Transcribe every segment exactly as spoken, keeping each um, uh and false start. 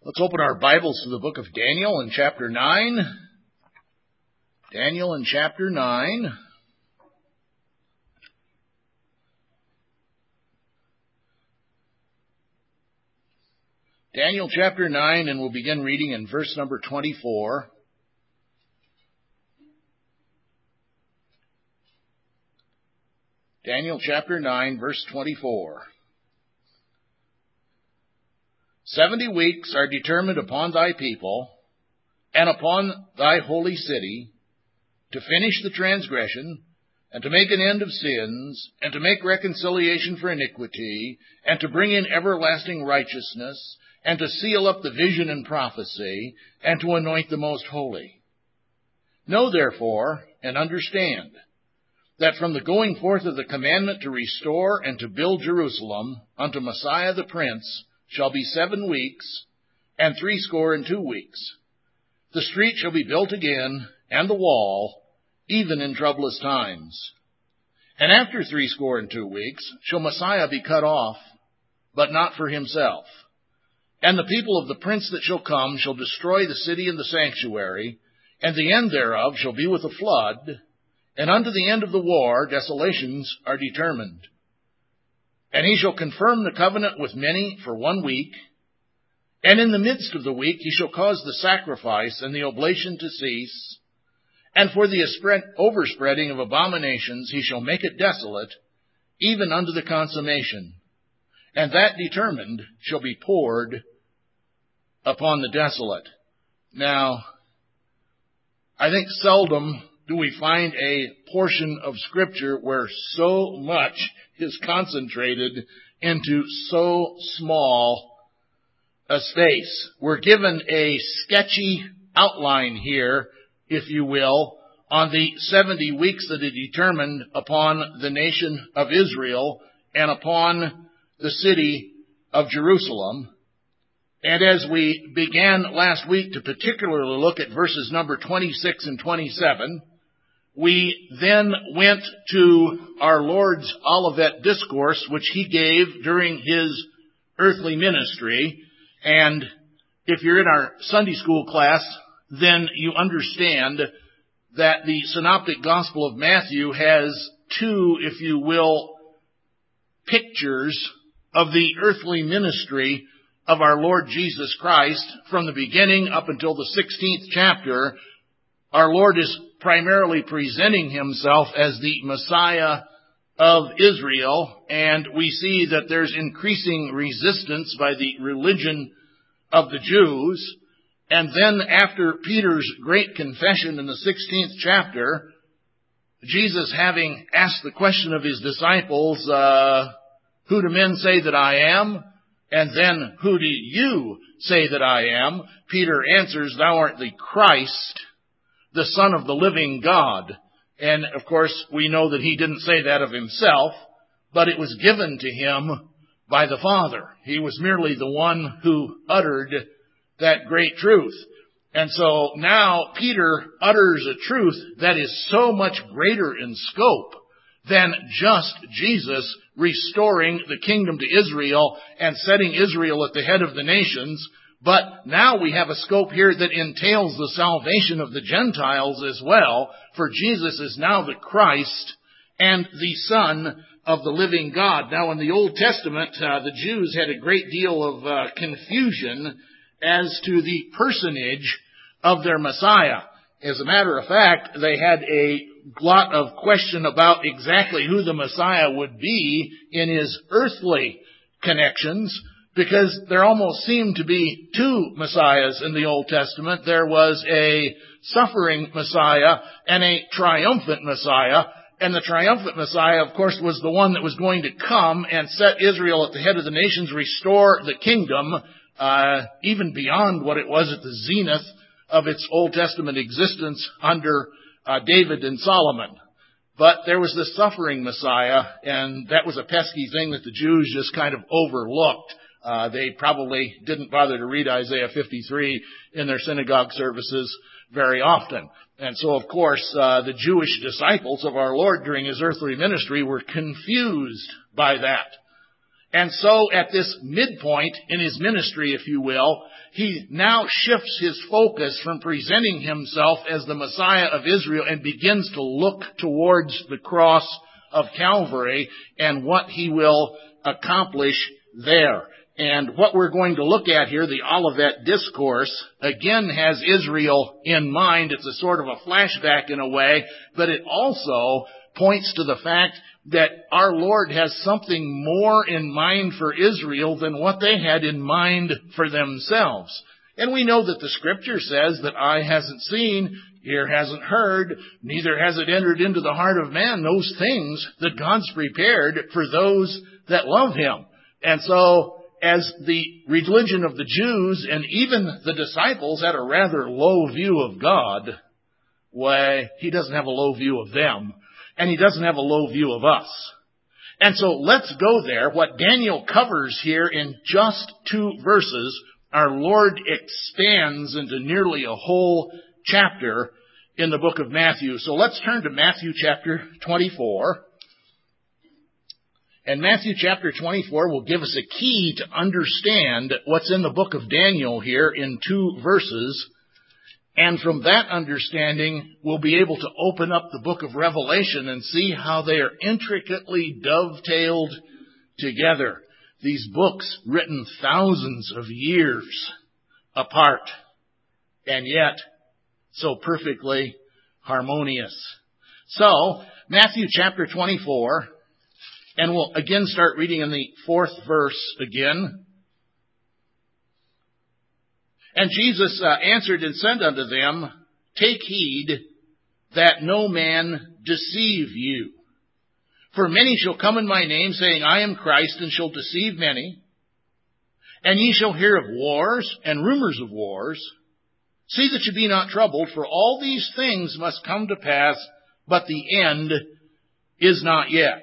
Let's open our Bibles to the book of Daniel in chapter nine. Daniel in chapter nine. Daniel chapter nine, and we'll begin reading in verse number twenty-four. Daniel chapter nine, verse twenty-four. Seventy weeks are determined upon thy people and upon thy holy city to finish the transgression and to make an end of sins and to make reconciliation for iniquity and to bring in everlasting righteousness and to seal up the vision and prophecy and to anoint the most holy. Know therefore and understand that from the going forth of the commandment to restore and to build Jerusalem unto Messiah the Prince shall be seven weeks, and threescore and two weeks. The street shall be built again, and the wall, even in troublous times. And after threescore and two weeks shall Messiah be cut off, but not for himself. And the people of the prince that shall come shall destroy the city and the sanctuary, and the end thereof shall be with a flood, and unto the end of the war desolations are determined. And he shall confirm the covenant with many for one week, and in the midst of the week he shall cause the sacrifice and the oblation to cease, and for the overspreading of abominations he shall make it desolate, even unto the consummation. And that determined shall be poured upon the desolate. Now, I think seldom do we find a portion of Scripture where so much is concentrated into so small a space. We're given a sketchy outline here, if you will, on the seventy weeks that are determined upon the nation of Israel and upon the city of Jerusalem. And as we began last week to particularly look at verses number twenty-six and twenty-seven, we then went to our Lord's Olivet Discourse, which he gave during his earthly ministry. And if you're in our Sunday school class, then you understand that the Synoptic Gospel of Matthew has two, if you will, pictures of the earthly ministry of our Lord Jesus Christ from the beginning up until the sixteenth chapter. Our Lord is primarily presenting himself as the Messiah of Israel, and we see that there's increasing resistance by the religion of the Jews. And then after Peter's great confession in the sixteenth chapter, Jesus having asked the question of his disciples, uh, who do men say that I am? And then, who do you say that I am? Peter answers, thou art the Christ, the Son of the living God. And of course, we know that he didn't say that of himself, but it was given to him by the Father. He was merely the one who uttered that great truth. And so now Peter utters a truth that is so much greater in scope than just Jesus restoring the kingdom to Israel and setting Israel at the head of the nations. But now we have a scope here that entails the salvation of the Gentiles as well, for Jesus is now the Christ and the Son of the living God. Now in the Old Testament, uh, the Jews had a great deal of uh, confusion as to the personage of their Messiah. As a matter of fact, they had a lot of question about exactly who the Messiah would be in his earthly connections, because there almost seemed to be two Messiahs in the Old Testament. There was a suffering Messiah and a triumphant Messiah. And the triumphant Messiah, of course, was the one that was going to come and set Israel at the head of the nations, restore the kingdom, uh, even beyond what it was at the zenith of its Old Testament existence under uh, David and Solomon. But there was this suffering Messiah, and that was a pesky thing that the Jews just kind of overlooked. Uh, they probably didn't bother to read Isaiah fifty-three in their synagogue services very often. And so, of course, uh, the Jewish disciples of our Lord during his earthly ministry were confused by that. And so at this midpoint in his ministry, if you will, he now shifts his focus from presenting himself as the Messiah of Israel and begins to look towards the cross of Calvary and what he will accomplish there. And what we're going to look at here, the Olivet Discourse, again has Israel in mind. It's a sort of a flashback in a way, but it also points to the fact that our Lord has something more in mind for Israel than what they had in mind for themselves. And we know that the Scripture says that eye hasn't seen, ear hasn't heard, neither has it entered into the heart of man those things that God's prepared for those that love Him. And so, as the religion of the Jews and even the disciples had a rather low view of God, why, He doesn't have a low view of them, and He doesn't have a low view of us. And so let's go there. What Daniel covers here in just two verses, our Lord expands into nearly a whole chapter in the book of Matthew. So let's turn to Matthew chapter twenty-four. And Matthew chapter twenty-four will give us a key to understand what's in the book of Daniel here in two verses. And from that understanding, we'll be able to open up the book of Revelation and see how they are intricately dovetailed together. These books written thousands of years apart, and yet so perfectly harmonious. So, Matthew chapter twenty-four, and we'll again start reading in the fourth verse again. And Jesus uh, answered and said unto them, Take heed that no man deceive you. For many shall come in my name, saying, I am Christ, and shall deceive many. And ye shall hear of wars and rumors of wars. See that ye be not troubled, for all these things must come to pass, but the end is not yet.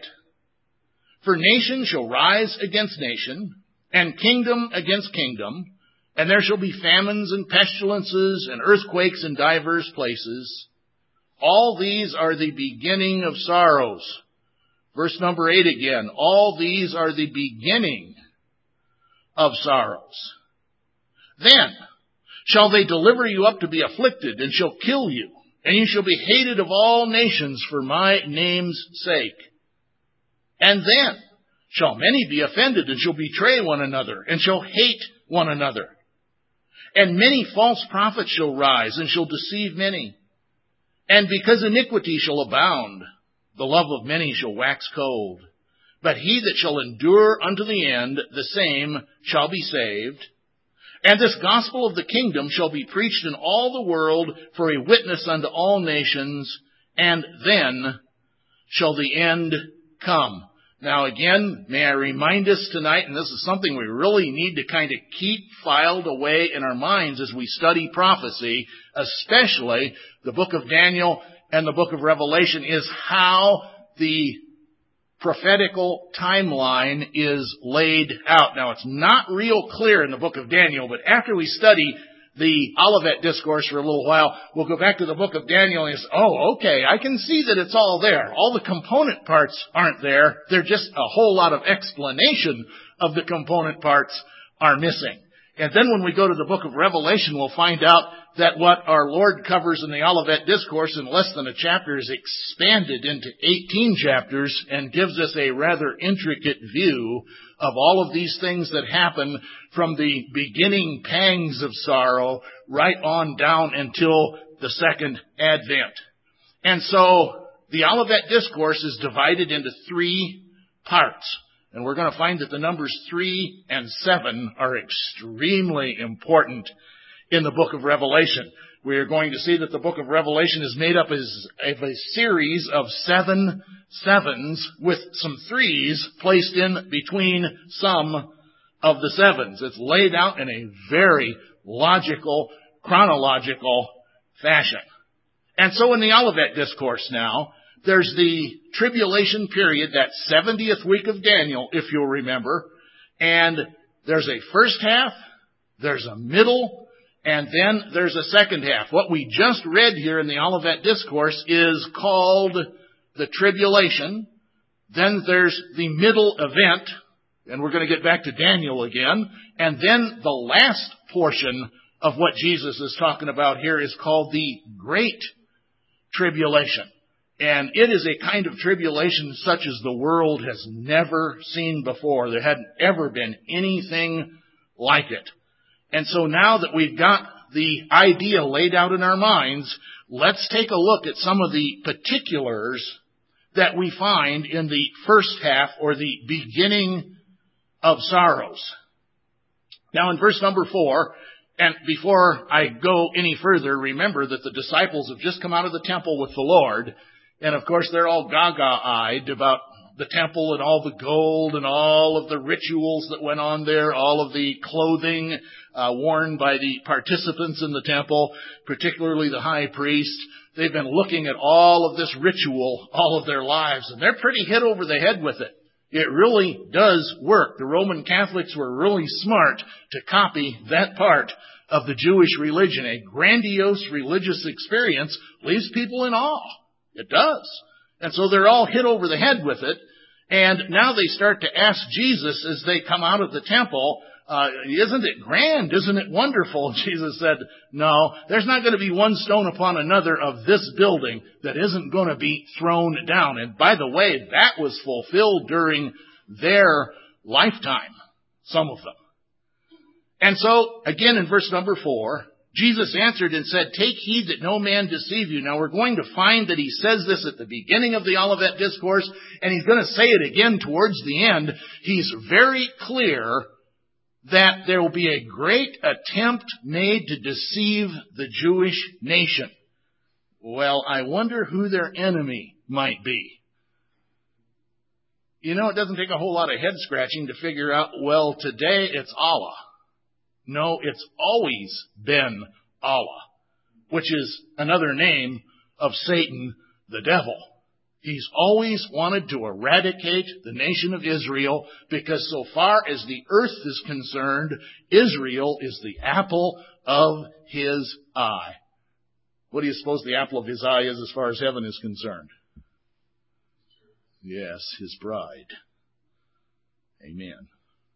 For nation shall rise against nation, and kingdom against kingdom, and there shall be famines and pestilences and earthquakes in divers places. All these are the beginning of sorrows. Verse number eight again. All these are the beginning of sorrows. Then shall they deliver you up to be afflicted, and shall kill you, and you shall be hated of all nations for my name's sake. And then shall many be offended, and shall betray one another, and shall hate one another. And many false prophets shall rise, and shall deceive many. And because iniquity shall abound, the love of many shall wax cold. But he that shall endure unto the end, the same shall be saved. And this gospel of the kingdom shall be preached in all the world for a witness unto all nations, and then shall the end come. Now again, may I remind us tonight, and this is something we really need to kind of keep filed away in our minds as we study prophecy, especially the book of Daniel and the book of Revelation, is how the prophetical timeline is laid out. Now it's not real clear in the book of Daniel, but after we study the Olivet Discourse for a little while, we'll go back to the book of Daniel and say, oh, okay, I can see that it's all there. All the component parts aren't there. They're just a whole lot of explanation of the component parts are missing. And then when we go to the book of Revelation, we'll find out that what our Lord covers in the Olivet Discourse in less than a chapter is expanded into eighteen chapters and gives us a rather intricate view of all of these things that happen from the beginning pangs of sorrow right on down until the second advent. And so the Olivet Discourse is divided into three parts. And we're going to find that the numbers three and seven are extremely important in the book of Revelation. We are going to see that the book of Revelation is made up as of a series of seven sevens with some threes placed in between some of the sevens. It's laid out in a very logical, chronological fashion. And so in the Olivet Discourse now, there's the tribulation period, that seventieth week of Daniel, if you'll remember. And there's a first half, there's a middle, and then there's a second half. What we just read here in the Olivet Discourse is called the tribulation. Then there's the middle event, And we're going to get back to Daniel again. And then the last portion of what Jesus is talking about here is called the Great Tribulation. And it is a kind of tribulation such as the world has never seen before. There hadn't ever been anything like it. And so now that we've got the idea laid out in our minds, let's take a look at some of the particulars that we find in the first half, or the beginning of sorrows. Now in verse number four, and before I go any further, remember that the disciples have just come out of the temple with the Lord, and of course they're all gaga-eyed about the temple and all the gold and all of the rituals that went on there, all of the clothing uh, worn by the participants in the temple, particularly the high priest. They've been looking at all of this ritual all of their lives, and they're pretty hit over the head with it. It really does work. The Roman Catholics were really smart to copy that part of the Jewish religion. A grandiose religious experience leaves people in awe. It does. And so they're all hit over the head with it. And now they start to ask Jesus as they come out of the temple, uh, isn't it grand? Isn't it wonderful? Jesus said, no, there's not going to be one stone upon another of this building that isn't going to be thrown down. And by the way, that was fulfilled during their lifetime, some of them. And so, again in verse number four, Jesus answered and said, take heed that no man deceive you. Now we're going to find that he says this at the beginning of the Olivet Discourse, and he's going to say it again towards the end. He's very clear that there will be a great attempt made to deceive the Jewish nation. Well, I wonder who their enemy might be. You know, it doesn't take a whole lot of head scratching to figure out, well, today it's Allah. No, it's always been Allah, which is another name of Satan, the devil. He's always wanted to eradicate the nation of Israel because so far as the earth is concerned, Israel is the apple of his eye. What do you suppose the apple of his eye is as far as heaven is concerned? Yes, his bride. Amen.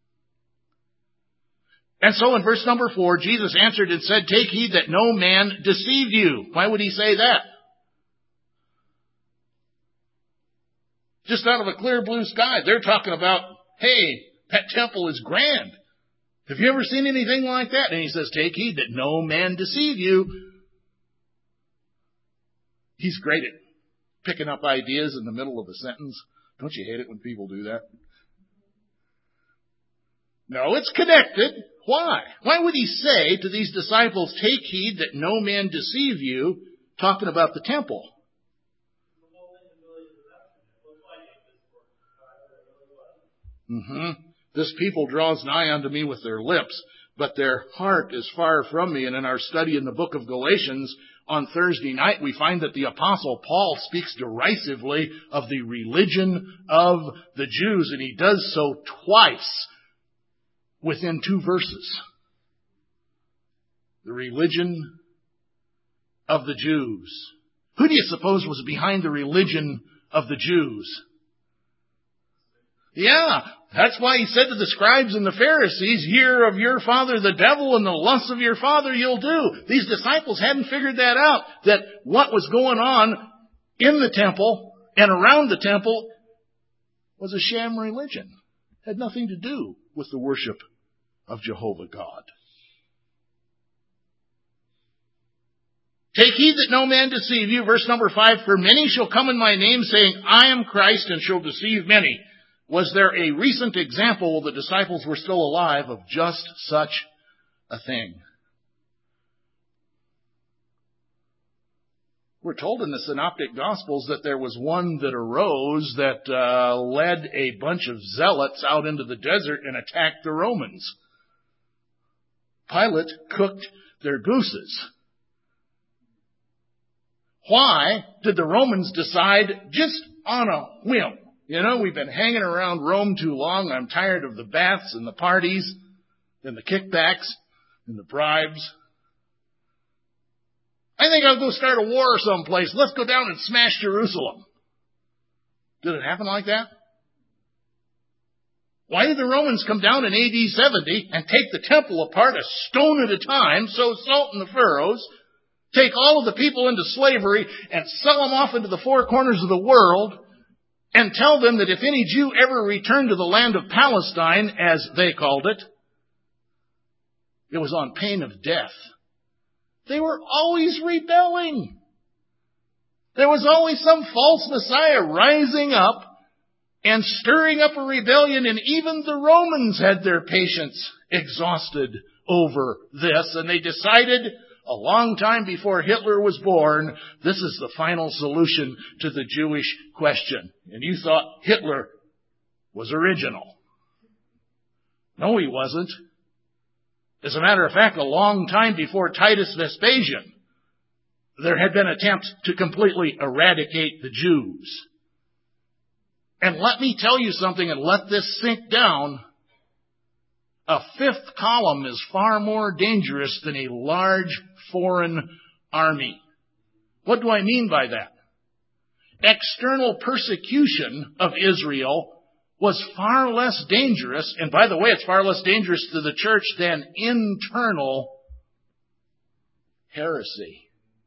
And so in verse number four, Jesus answered and said, take heed that no man deceive you. Why would he say that? Just out of a clear blue sky. They're talking about, hey, that temple is grand. Have you ever seen anything like that? And he says, take heed that no man deceive you. He's great at picking up ideas in the middle of a sentence. Don't you hate it when people do that? No, it's connected. Why? Why would he say to these disciples, take heed that no man deceive you, talking about the temple? Mm-hmm. This people draws nigh unto me with their lips, but their heart is far from me. And in our study in the book of Galatians on Thursday night, we find that the Apostle Paul speaks derisively of the religion of the Jews, and he does so twice within two verses. The religion of the Jews. Who do you suppose was behind the religion of the Jews? Yeah, that's why he said to the scribes and the Pharisees, "Ye of your father the devil, and the lusts of your father you'll do." These disciples hadn't figured that out, that what was going on in the temple and around the temple was a sham religion. It had nothing to do with the worship of Jehovah God. Take heed that no man deceive you. Verse number five, "For many shall come in my name, saying, I am Christ, and shall deceive many." Was there a recent example while the disciples were still alive of just such a thing? We're told in the Synoptic Gospels that there was one that arose that uh, led a bunch of zealots out into the desert and attacked the Romans. Pilate cooked their gooses. Why did the Romans decide just on a whim? You know, we've been hanging around Rome too long. I'm tired of the baths and the parties and the kickbacks and the bribes. I think I'll go start a war someplace. Let's go down and smash Jerusalem. Did it happen like that? Why did the Romans come down in A D seventy and take the temple apart a stone at a time, sow salt in the furrows, take all of the people into slavery and sell them off into the four corners of the world, and tell them that if any Jew ever returned to the land of Palestine, as they called it, it was on pain of death? They were always rebelling. There was always some false Messiah rising up and stirring up a rebellion, and even the Romans had their patience exhausted over this, and they decided a long time before Hitler was born, this is the final solution to the Jewish question. And you thought Hitler was original. No, he wasn't. As a matter of fact, a long time before Titus Vespasian, there had been attempts to completely eradicate the Jews. And let me tell you something, and let this sink down. A fifth column is far more dangerous than a large foreign army. What do I mean by that? External persecution of Israel was far less dangerous, and by the way, it's far less dangerous to the church than internal heresy,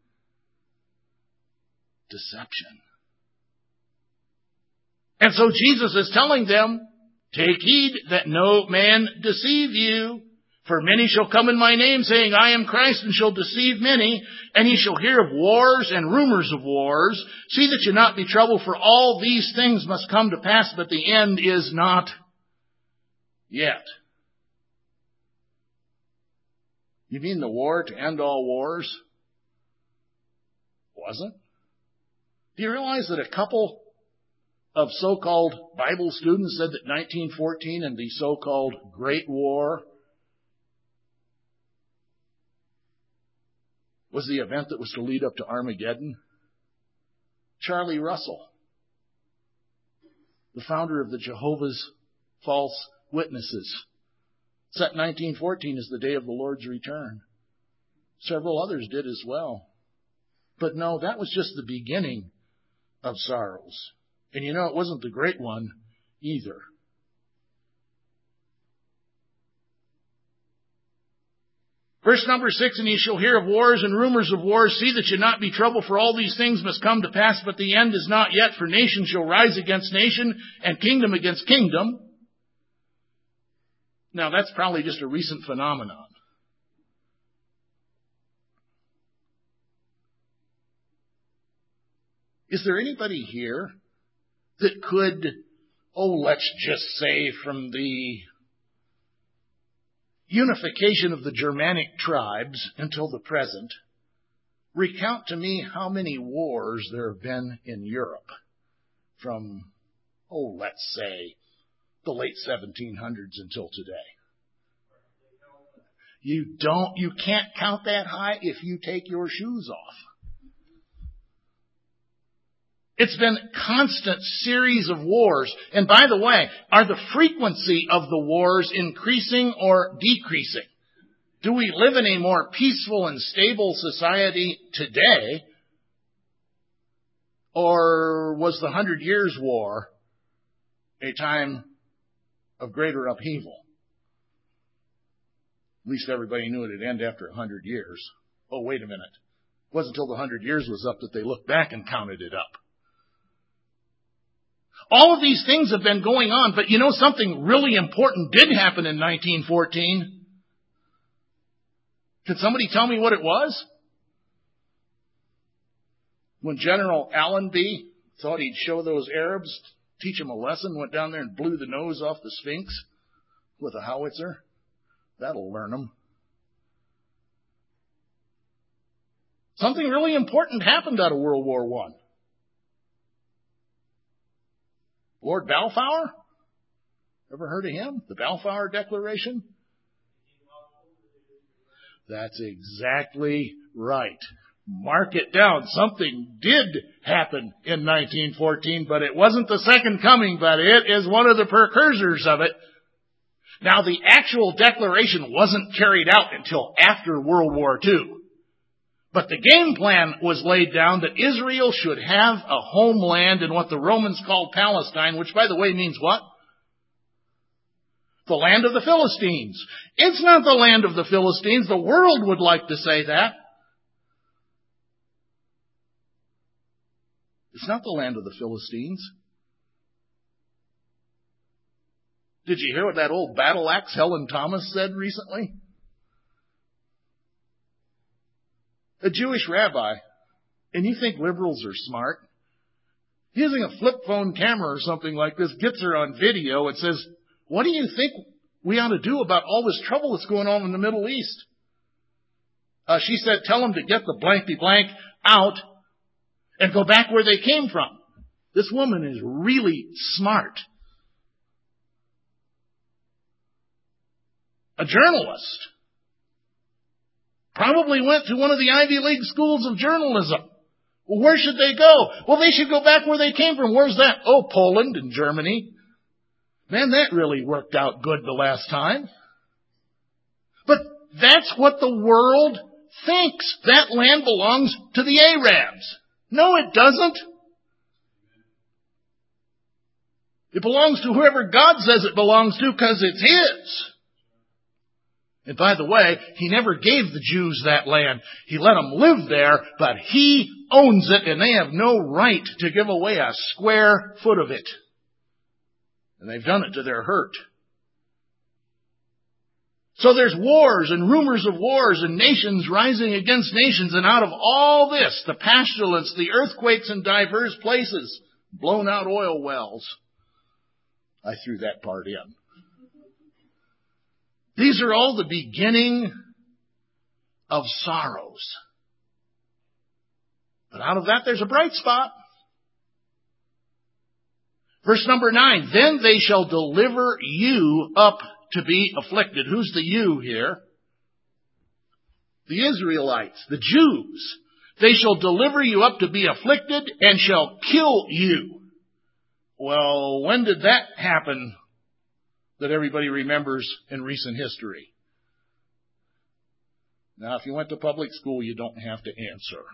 deception. And so Jesus is telling them, take heed that no man deceive you. For many shall come in my name, saying, I am Christ, and shall deceive many. And ye shall hear of wars and rumors of wars. See that ye not be troubled, for all these things must come to pass, but the end is not yet. You mean the war to end all wars? Wasn't? Do you realize that a couple of so-called Bible students said that nineteen fourteen and the so-called Great War was the event that was to lead up to Armageddon? Charlie Russell, the founder of the Jehovah's False Witnesses, set nineteen fourteen as the day of the Lord's return. Several others did as well. But no, that was just the beginning of sorrows. And you know, it wasn't the great one either. Verse number six, and ye shall hear of wars and rumors of wars. See that ye not be troubled, for all these things must come to pass, but the end is not yet. For nation shall rise against nation, and kingdom against kingdom. Now, that's probably just a recent phenomenon. Is there anybody here that could, oh, let's just say from the unification of the Germanic tribes until the present, recount to me how many wars there have been in Europe from, oh, let's say, the late seventeen hundreds until today? You don't, you can't count that high if you take your shoes off. It's been a constant series of wars. And by the way, are the frequency of the wars increasing or decreasing? Do we live in a more peaceful and stable society today? Or was the Hundred Years' War a time of greater upheaval? At least everybody knew it would end after a hundred years. Oh, wait a minute. It wasn't until the hundred years was up that they looked back and counted it up. All of these things have been going on, but you know something really important did happen in nineteen fourteen? Can somebody tell me what it was? When General Allenby thought he'd show those Arabs, teach them a lesson, went down there and blew the nose off the Sphinx with a howitzer. That'll learn them. Something really important happened out of World War One. Lord Balfour? Ever heard of him? The Balfour Declaration? That's exactly right. Mark it down. Something did happen in nineteen fourteen, but it wasn't the second coming, but it is one of the precursors of it. Now, the actual declaration wasn't carried out until after World War Two. But the game plan was laid down that Israel should have a homeland in what the Romans called Palestine, which, by the way, means what? the land of the Philistines. It's not the land of the Philistines. The world would like to say that. It's not the land of the Philistines. Did you hear what that old battle axe Helen Thomas said recently? A Jewish rabbi, and you think liberals are smart, using a flip phone camera or something like this, gets her on video and says, what do you think we ought to do about all this trouble that's going on in the Middle East? Uh, she said, tell them to get the blankety blank out and go back where they came from. This woman is really smart. A journalist. Probably went to one of the Ivy League schools of journalism. Well, where should they go? Well, they should go back where they came from. Where's that? Oh, Poland and Germany. Man, that really worked out good the last time. But that's what the world thinks. That land belongs to the Arabs. No, it doesn't. It belongs to whoever God says it belongs to because it's His. And by the way, He never gave the Jews that land. He let them live there, but He owns it, and they have no right to give away a square foot of it. And they've done it to their hurt. So there's wars and rumors of wars and nations rising against nations, and out of all this, the pestilence, the earthquakes in diverse places, blown out oil wells. I threw that part in. These are all the beginning of sorrows. But out of that, there's a bright spot. Verse number nine, then they shall deliver you up to be afflicted. Who's the you here? The Israelites, the Jews. They shall deliver you up to be afflicted and shall kill you. Well, when did that happen that everybody remembers in recent history? Now, if you went to public school, you don't have to answer.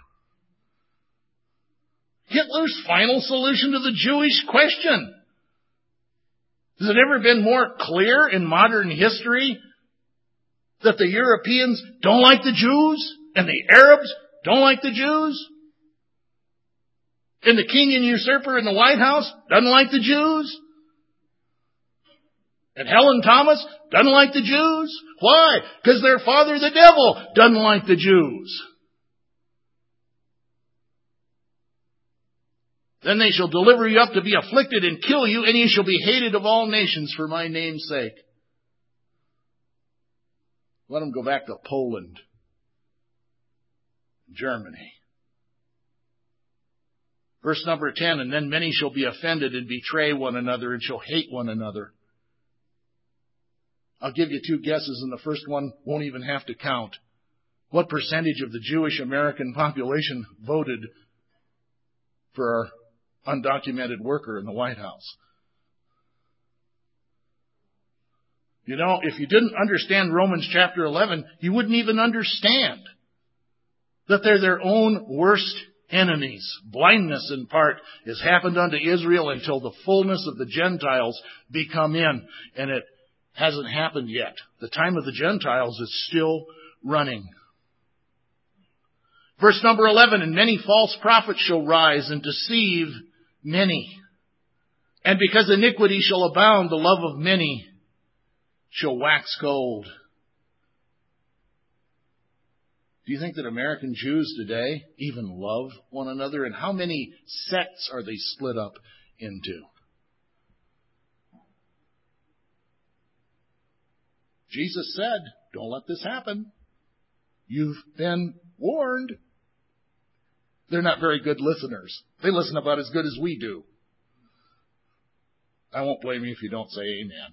Hitler's final solution to the Jewish question. Has it ever been more clear in modern history that the Europeans don't like the Jews and the Arabs don't like the Jews? And the king and usurper in the White House doesn't like the Jews? And Helen Thomas doesn't like the Jews? Why? Because their father, the devil, doesn't like the Jews. Then they shall deliver you up to be afflicted and kill you, and you shall be hated of all nations for my name's sake. Let them go back to Poland, Germany. Verse number ten, and then many shall be offended and betray one another and shall hate one another. I'll give you two guesses, and the first one won't even have to count. What percentage of the Jewish American population voted for our undocumented worker in the White House? You know, if you didn't understand Romans chapter eleven, you wouldn't even understand that they're their own worst enemies. Blindness, in part, has happened unto Israel until the fullness of the Gentiles be come in, and it hasn't happened yet. The time of the Gentiles is still running. Verse number eleven, and many false prophets shall rise and deceive many. And because iniquity shall abound, the love of many shall wax cold. Do you think that American Jews today even love one another? And how many sects are they split up into? Jesus said, don't let this happen. You've been warned. They're not very good listeners. They listen about as good as we do. I won't blame you if you don't say amen.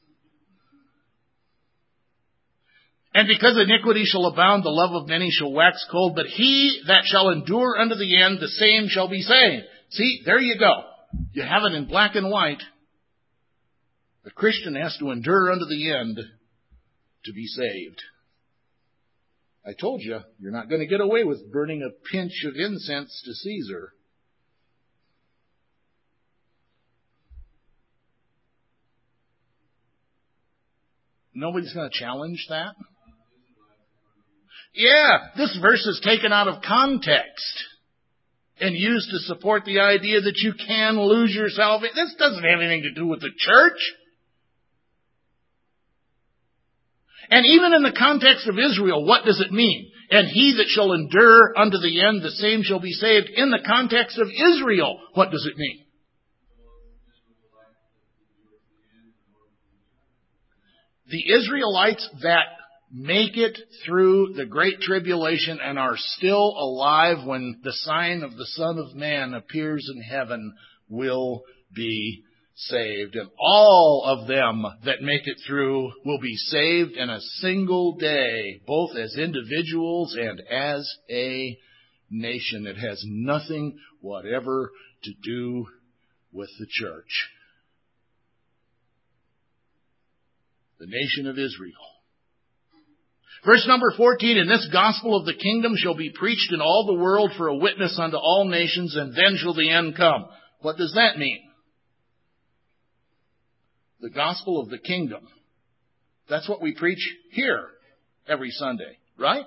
And because iniquity shall abound, the love of many shall wax cold, but he that shall endure unto the end, the same shall be saved. See, there you go. You have it in black and white. The Christian has to endure unto the end to be saved. I told you, you're not going to get away with burning a pinch of incense to Caesar. Nobody's going to challenge that? Yeah, this verse is taken out of context and used to support the idea that you can lose your salvation. This doesn't have anything to do with the church. And even in the context of Israel, what does it mean? And he that shall endure unto the end, the same shall be saved. In the context of Israel, what does it mean? The Israelites that make it through the Great Tribulation and are still alive when the sign of the Son of Man appears in heaven will be saved. And all of them that make it through will be saved in a single day, both as individuals and as a nation. It has nothing whatever to do with the church. The nation of Israel. Verse number fourteen, and this gospel of the kingdom shall be preached in all the world for a witness unto all nations, and then shall the end come. What does that mean? The gospel of the kingdom. That's what we preach here every Sunday, right?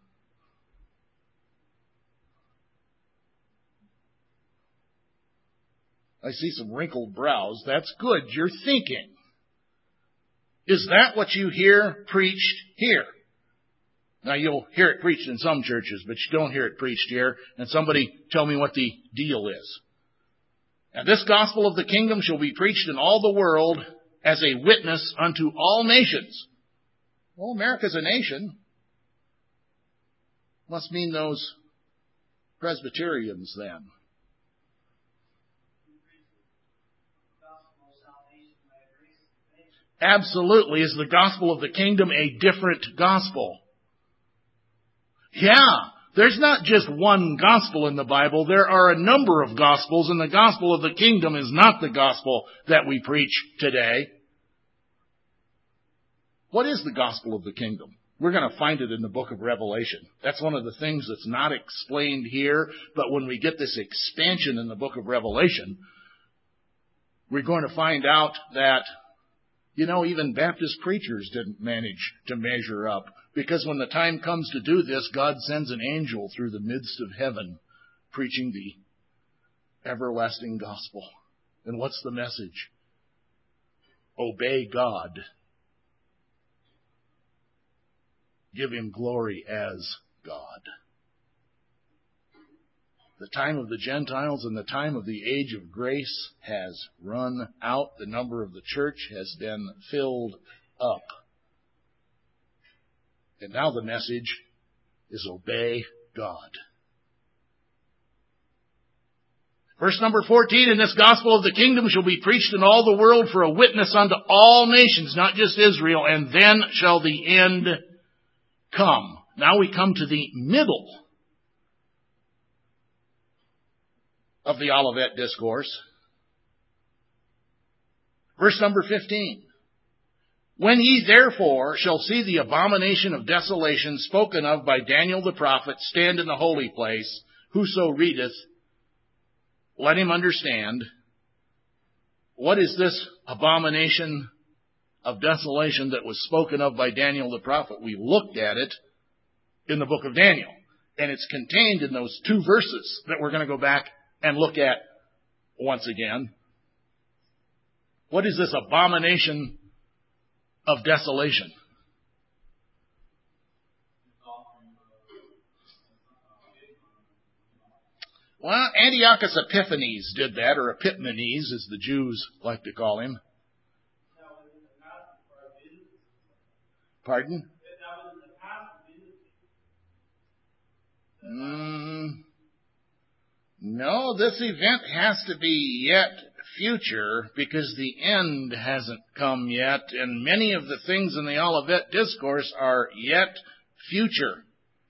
I see some wrinkled brows. That's good. You're thinking. Is that what you hear preached here? Now, you'll hear it preached in some churches, but you don't hear it preached here. And somebody tell me what the deal is. And this gospel of the kingdom shall be preached in all the world as a witness unto all nations. Well, America's a nation. Must mean those Presbyterians then. Absolutely. Is the gospel of the kingdom a different gospel? Yeah. There's not just one gospel in the Bible. There are a number of gospels, and the gospel of the kingdom is not the gospel that we preach today. What is the gospel of the kingdom? We're going to find it in the book of Revelation. That's one of the things that's not explained here, but when we get this expansion in the book of Revelation, we're going to find out that, you know, even Baptist preachers didn't manage to measure up. Because when the time comes to do this, God sends an angel through the midst of heaven preaching the everlasting gospel. And what's the message? Obey God. Give Him glory as God. The time of the Gentiles and the time of the age of grace has run out. The number of the church has been filled up. And now the message is obey God. Verse number fourteen, and this gospel of the kingdom shall be preached in all the world for a witness unto all nations, not just Israel, and then shall the end come. Now we come to the middle of the Olivet Discourse. Verse number fifteen. When ye therefore shall see the abomination of desolation spoken of by Daniel the prophet stand in the holy place, whoso readeth, let him understand. What is this abomination of desolation that was spoken of by Daniel the prophet? We looked at it in the book of Daniel, and it's contained in those two verses that we're going to go back and look at once again. What is this abomination of desolation? Well, Antiochus Epiphanes did that, or Epiphanes as the Jews like to call him. Pardon? Mm, no, this event has to be yet future because the end hasn't come yet, and many of the things in the Olivet Discourse are yet future.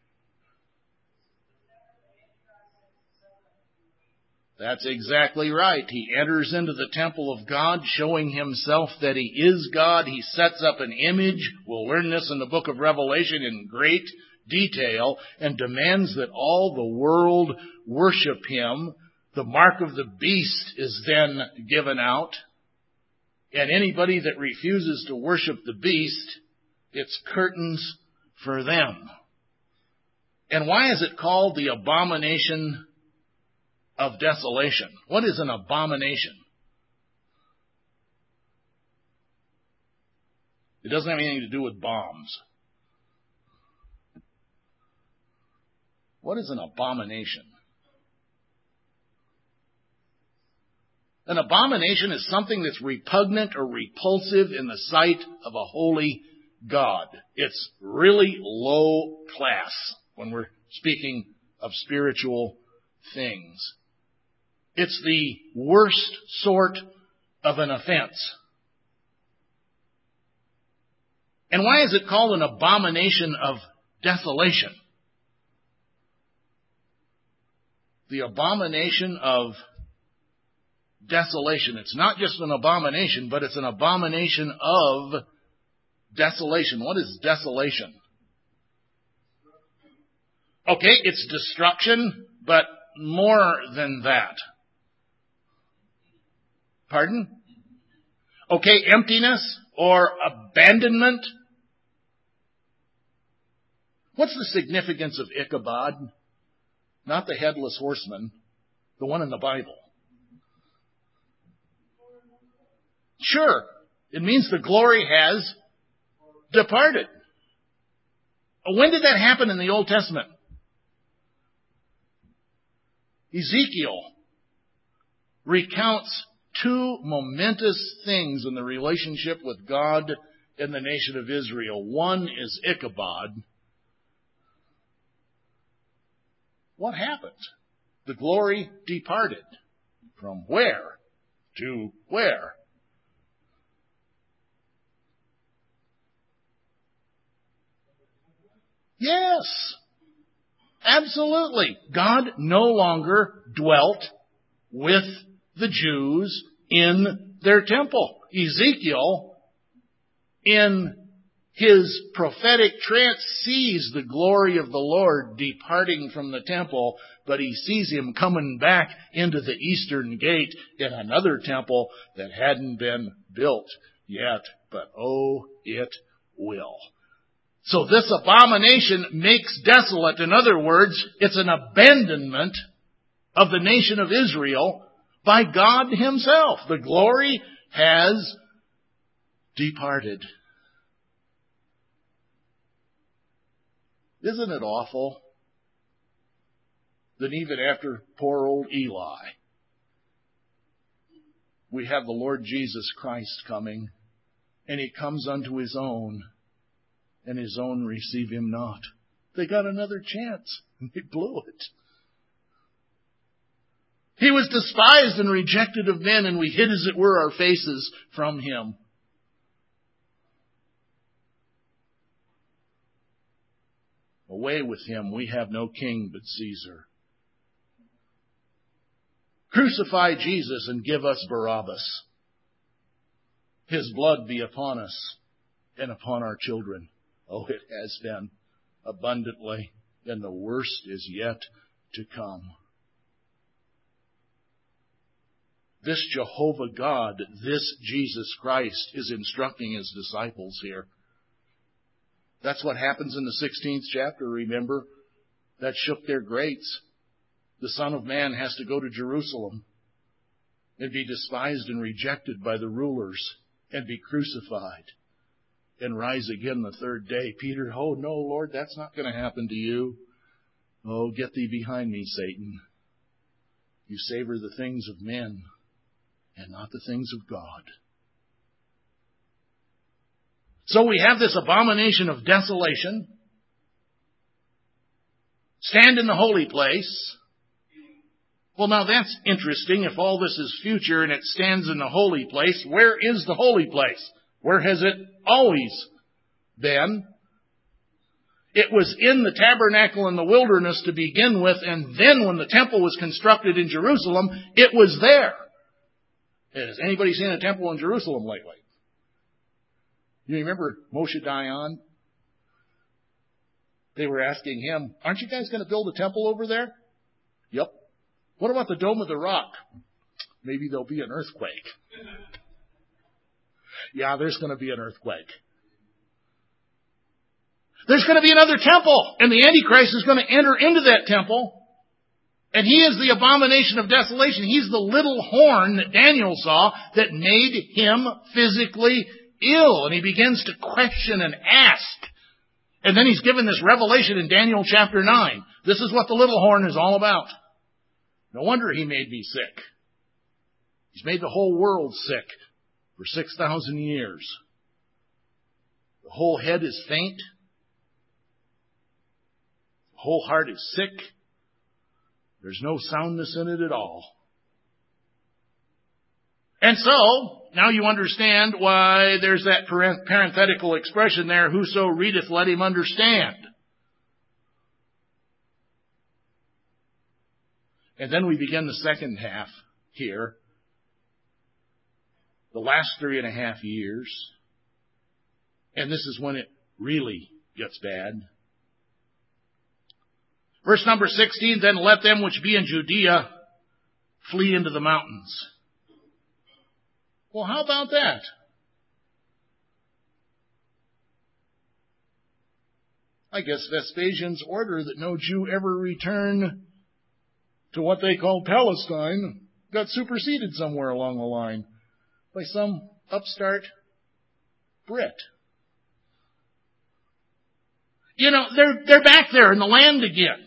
That's exactly right. He enters into the temple of God, showing himself that he is God. He sets up an image. We'll learn this in the book of Revelation in great detail, and demands that all the world worship him. The mark of the beast is then given out. And anybody that refuses to worship the beast It's curtains for them. And why is it called the abomination of desolation? What is an abomination? It doesn't have anything to do with bombs. What is an abomination? An abomination is something that's repugnant or repulsive in the sight of a holy God. It's really low class when we're speaking of spiritual things. It's the worst sort of an offense. And why is it called an abomination of desolation? The abomination of desolation. It's not just an abomination, but it's an abomination of desolation. What is desolation? Okay, it's destruction, but more than that. Pardon? Okay, emptiness or abandonment. What's the significance of Ichabod? Not the headless horseman, the one in the Bible. Sure, it means the glory has departed. When did that happen in the Old Testament? Ezekiel recounts two momentous things in the relationship with God and the nation of Israel. One is Ichabod. What happened? The glory departed. From where to where? Yes, absolutely. God no longer dwelt with the Jews in their temple. Ezekiel, in his prophetic trance, sees the glory of the Lord departing from the temple, but he sees him coming back into the eastern gate in another temple that hadn't been built yet, but oh, it will. So this abomination makes desolate. In other words, it's an abandonment of the nation of Israel by God himself. The glory has departed. Isn't it awful that even after poor old Eli, we have the Lord Jesus Christ coming, and he comes unto his own, and his own receive him not. They got another chance, and they blew it. He was despised and rejected of men, and we hid, as it were, our faces from him. Away with him, we have no king but Caesar. Crucify Jesus and give us Barabbas. His blood be upon us and upon our children. Oh, it has been abundantly, and the worst is yet to come. This Jehovah God, this Jesus Christ, is instructing his disciples here. That's what happens in the sixteenth chapter, remember? That shook their grates. The Son of Man has to go to Jerusalem and be despised and rejected by the rulers and be crucified and rise again the third day. Peter, oh no, Lord, that's not going to happen to you. Oh, get thee behind me, Satan. You savor the things of men and not the things of God. So we have this abomination of desolation. Stand in the holy place. Well, now that's interesting. If all this is future and it stands in the holy place, where is the holy place? Where has it always been? It was in the tabernacle in the wilderness to begin with, and then when the temple was constructed in Jerusalem, it was there. Has anybody seen a temple in Jerusalem lately? You remember Moshe Dayan? They were asking him, aren't you guys going to build a temple over there? Yep. What about the Dome of the Rock? Maybe there'll be an earthquake. Yeah, there's going to be an earthquake. There's going to be another temple, and the Antichrist is going to enter into that temple. And he is the abomination of desolation. He's the little horn that Daniel saw that made him physically ill. And he begins to question and ask. And then he's given this revelation in Daniel chapter nine. This is what the little horn is all about. No wonder he made me sick. He's made the whole world sick for six thousand years. The whole head is faint. The whole heart is sick. There's no soundness in it at all. And so, now you understand why there's that parenthetical expression there, whoso readeth, let him understand. And then we begin the second half here. The last three and a half years. And this is when it really gets bad. Verse number sixteen, then let them which be in Judea flee into the mountains. Well, how about that? I guess Vespasian's order that no Jew ever return to what they call Palestine got superseded somewhere along the line by some upstart Brit. You know, they're, they're back there in the land again.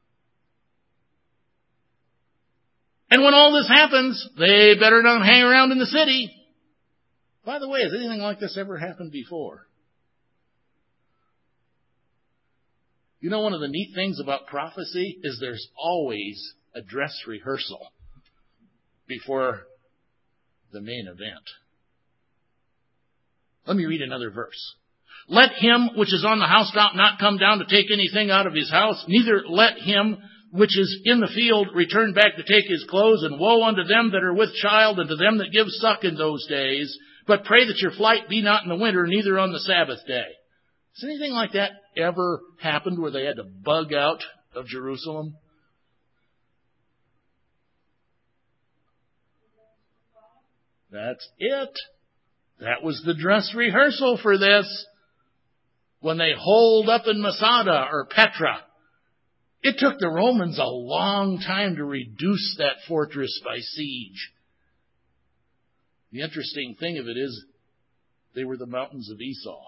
And when all this happens, they better not hang around in the city. By the way, has anything like this ever happened before? You know, one of the neat things about prophecy is there's always a dress rehearsal before the main event. Let me read another verse. Let him which is on the housetop not come down to take anything out of his house, neither let him which is in the field return back to take his clothes, and woe unto them that are with child, and to them that give suck in those days. But pray that your flight be not in the winter, neither on the Sabbath day. Has anything like that ever happened where they had to bug out of Jerusalem? That's it. That was the dress rehearsal for this. When they holed up in Masada or Petra, it took the Romans a long time to reduce that fortress by siege. The interesting thing of it is, they were the mountains of Esau.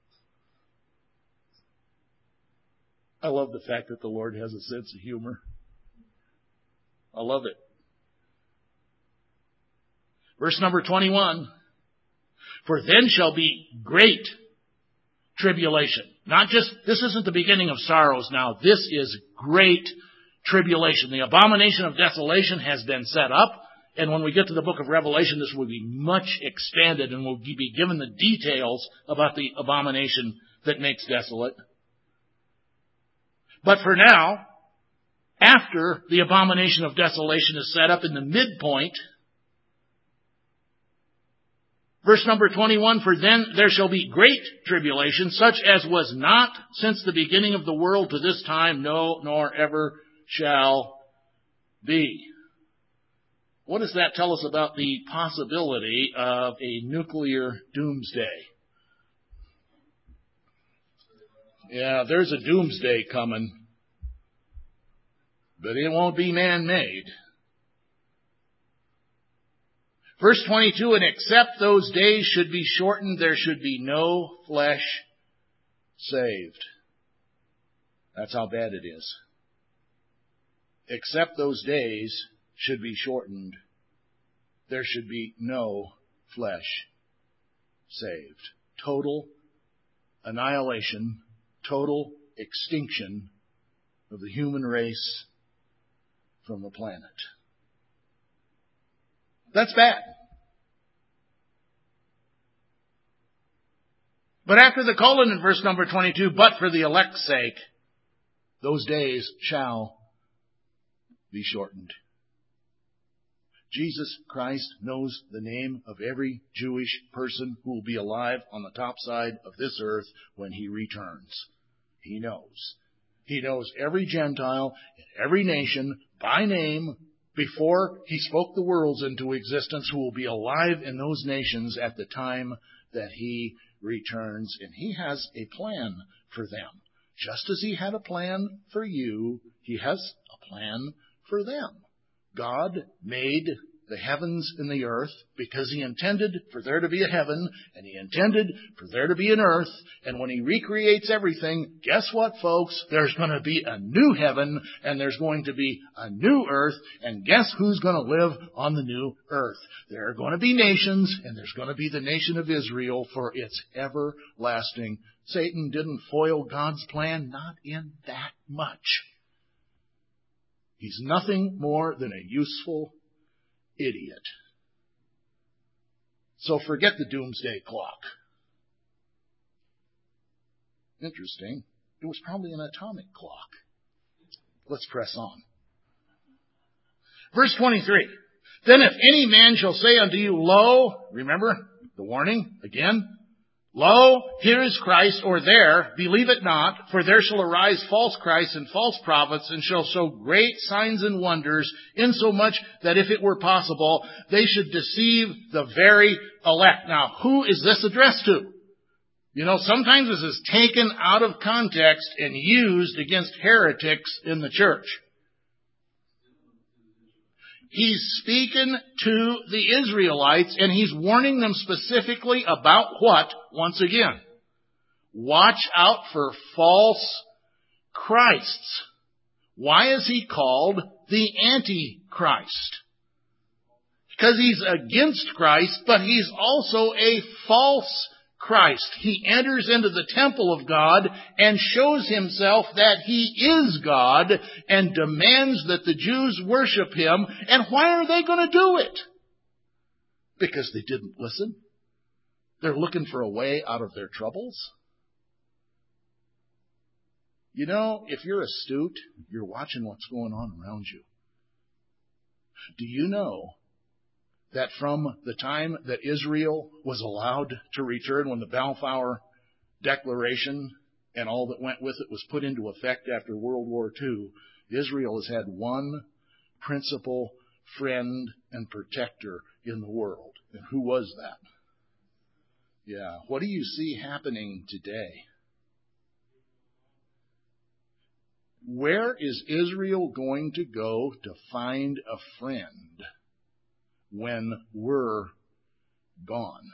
I love the fact that the Lord has a sense of humor. I love it. Verse number twenty-one. For then shall be great tribulation. Not just, this isn't the beginning of sorrows now. This is great tribulation. The abomination of desolation has been set up. And when we get to the book of Revelation, this will be much expanded and we'll be given the details about the abomination that makes desolate. But for now, after the abomination of desolation is set up in the midpoint, verse number twenty-one, for then there shall be great tribulation, such as was not since the beginning of the world to this time, no, nor ever shall be. What does that tell us about the possibility of a nuclear doomsday? Yeah, there's a doomsday coming, but it won't be man-made. Verse twenty-two, and except those days should be shortened, there should be no flesh saved. That's how bad it is. Except those days should be shortened, there should be no flesh saved. Total annihilation, total extinction of the human race from the planet. That's bad. But after the colon in verse number twenty-two, but for the elect's sake, those days shall be shortened. Jesus Christ knows the name of every Jewish person who will be alive on the top side of this earth when He returns. He knows. He knows every Gentile in every nation by name before He spoke the worlds into existence who will be alive in those nations at the time that He returns. And He has a plan for them. Just as He had a plan for you, He has a plan for them. God made the heavens and the earth because He intended for there to be a heaven, and He intended for there to be an earth. And when He recreates everything, guess what, folks? There's going to be a new heaven, and there's going to be a new earth. And guess who's going to live on the new earth? There are going to be nations, and there's going to be the nation of Israel for its everlasting. Satan didn't foil God's plan, not in that much. He's nothing more than a useful idiot. So forget the doomsday clock. Interesting. It was probably an atomic clock. Let's press on. Verse twenty-three. Then if any man shall say unto you, Lo, remember the warning again? Lo, here is Christ, or there, believe it not, for there shall arise false Christs and false prophets, and shall show great signs and wonders, insomuch that if it were possible, they should deceive the very elect. Now, who is this addressed to? You know, sometimes this is taken out of context and used against heretics in the church. He's speaking to the Israelites, and He's warning them specifically about what? Once again, watch out for false Christs. Why is He called the Antichrist? Because He's against Christ, but He's also a false Christ. He enters into the temple of God and shows Himself that He is God and demands that the Jews worship Him. And why are they going to do it? Because they didn't listen. They're looking for a way out of their troubles. You know, if you're astute, you're watching what's going on around you. Do you know that from the time that Israel was allowed to return, when the Balfour Declaration and all that went with it was put into effect after World War Two, Israel has had one principal friend and protector in the world. And who was that? Yeah. What do you see happening today? Where is Israel going to go to find a friend when we're gone?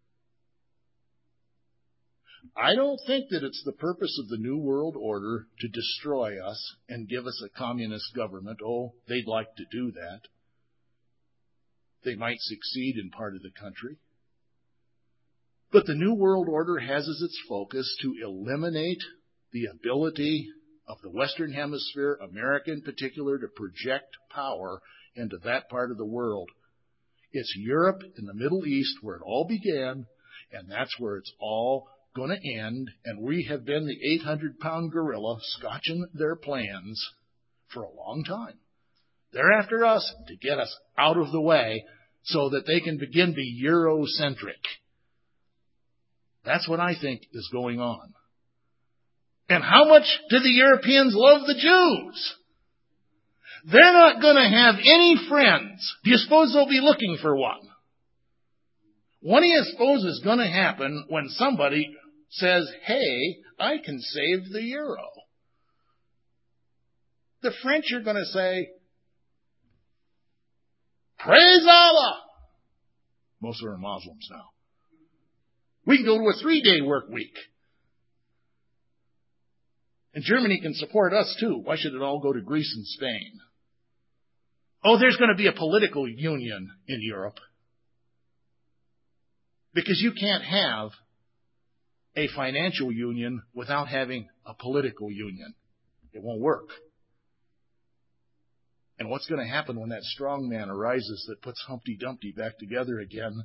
I don't think that it's the purpose of the New World Order to destroy us and give us a communist government. Oh, they'd like to do that. They might succeed in part of the country. But the New World Order has as its focus to eliminate the ability of the Western Hemisphere, America in particular, to project power into that part of the world. It's Europe and the Middle East where it all began, and that's where it's all going to end. And we have been the eight hundred pound gorilla scotching their plans for a long time. They're after us to get us out of the way so that they can begin to be Eurocentric. That's what I think is going on. And how much do the Europeans love the Jews? They're not going to have any friends. Do you suppose they'll be looking for one? What do you suppose is going to happen when somebody says, hey, I can save the euro? The French are going to say, praise Allah. Most of them are Muslims now. We can go to a three-day work week. And Germany can support us too. Why should it all go to Greece and Spain? Oh, there's going to be a political union in Europe. Because you can't have a financial union without having a political union. It won't work. And what's going to happen when that strong man arises that puts Humpty Dumpty back together again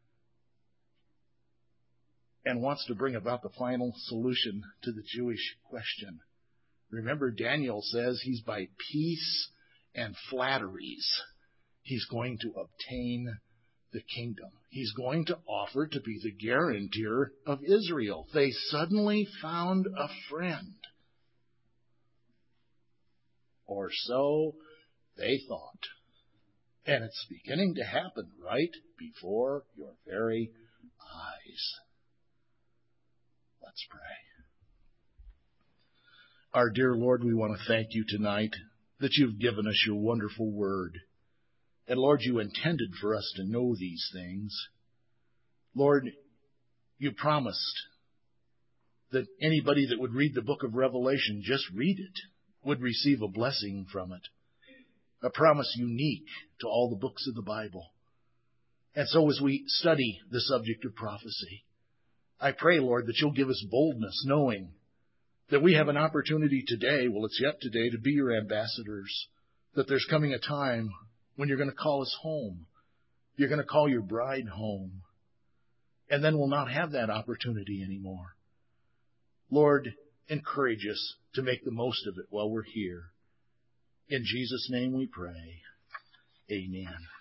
and wants to bring about the final solution to the Jewish question? Remember, Daniel says he's by peace and flatteries he's going to obtain the kingdom. He's going to offer to be the guarantor of Israel. They suddenly found a friend. Or so they thought. And it's beginning to happen right before your very eyes. Let's pray. Our dear Lord, we want to thank you tonight that you've given us your wonderful word. And Lord, you intended for us to know these things. Lord, you promised that anybody that would read the book of Revelation, just read it, would receive a blessing from it. A promise unique to all the books of the Bible. And so as we study the subject of prophecy, I pray, Lord, that you'll give us boldness, knowing that we have an opportunity today, well, it's yet today, to be your ambassadors, that there's coming a time when you're going to call us home. You're going to call your bride home. And then we'll not have that opportunity anymore. Lord, encourage us to make the most of it while we're here. In Jesus' name we pray. Amen.